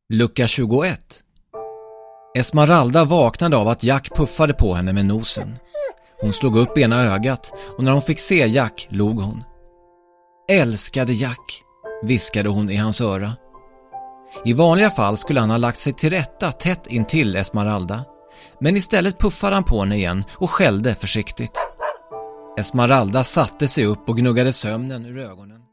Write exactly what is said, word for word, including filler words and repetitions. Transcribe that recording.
Lucka tjugoett. Esmeralda vaknade av att Jack puffade på henne med nosen. Hon slog upp ena ögat och när hon fick se Jack log hon. Älskade Jack, viskade hon i hans öra. I vanliga fall skulle han ha lagt sig till rätta tätt intill Esmeralda, men istället puffade han på henne igen och skällde försiktigt. Esmeralda satte sig upp och gnuggade sömnen ur ögonen.